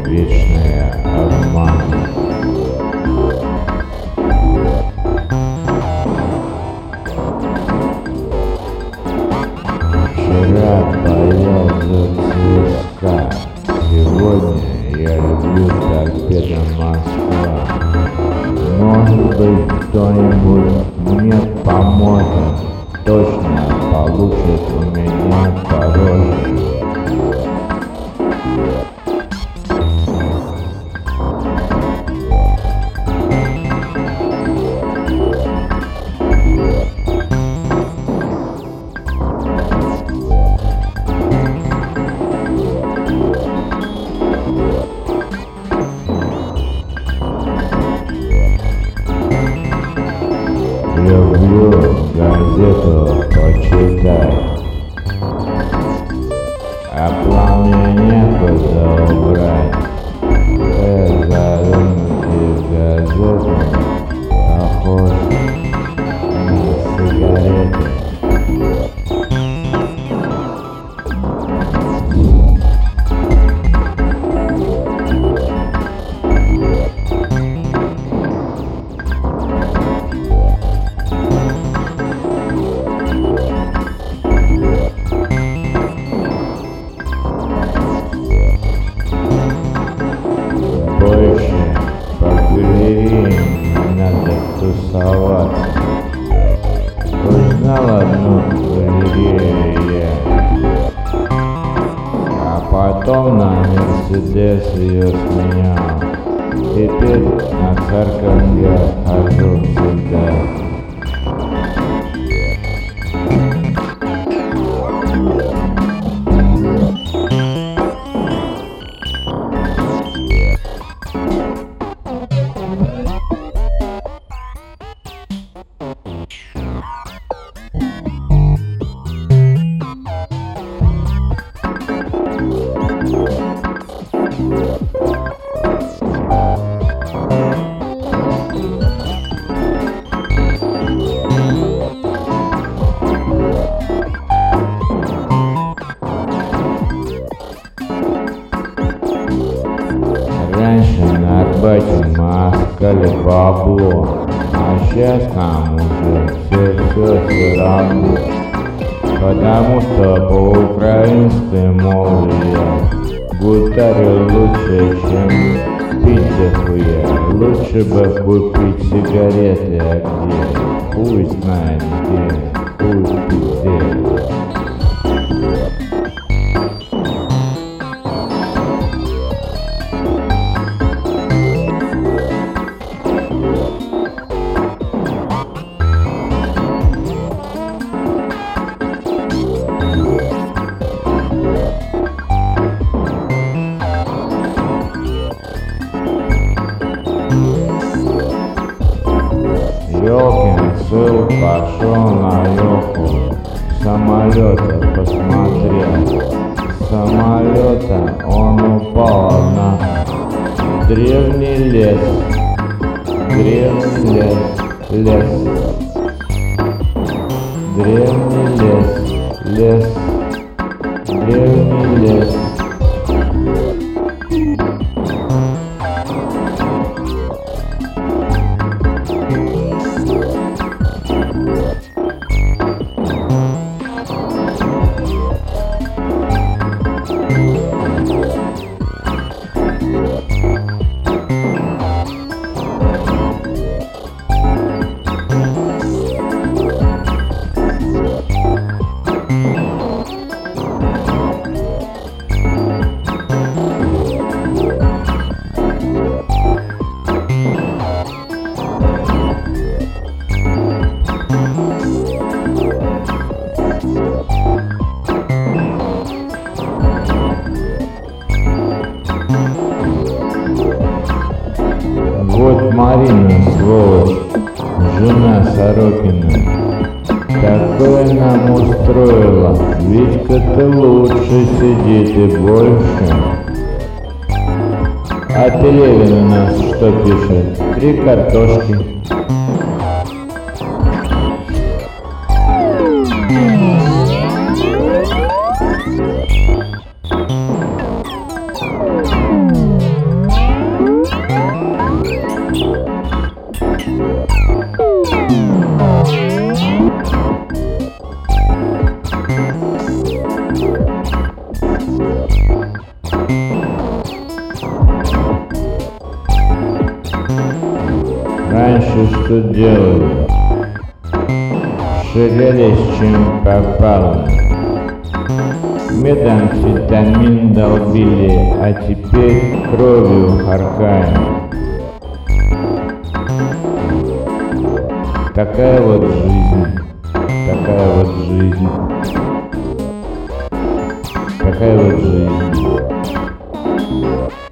вечные обманы. Вчера боялся ЦСКА, сегодня я люблю торпедо Москва. Может быть, кто-нибудь мне поможет, точно получит у меня пароль. Люблю газету почитать, а планы некуда убрать. Зарынутые газеты похож на сигареты. Больше по галереям не надо тусоваться. Узнал одну галерею я, а потом на Мерседес ее сменял. Теперь на Царьканге хожу всегда. Раньше на Арбате мы искали бабло, а сейчас нам уже все равно. Потому что по-украински, мол, я гутарю лучше, чем пить дохуя. Лучше бы купить сигареты, а где? Хуй знает где, хуй пиздец. Ёлкин сын пошел на ёлку, самолета посмотрел. С самолета он упал на древний лес, древний лес, древний лес, древний лес. Вот Марина, сволочь, жена Сорокина, такое нам устроила. Витька-то лучше сидит и больше. А Пелевин у нас что пишет? 3 картошки. Раньше что делали? Ширялись чем попало. Метамфетамин долбили, а теперь кровью харкаем. Такая вот жизнь, такая вот жизнь, такая вот жизнь.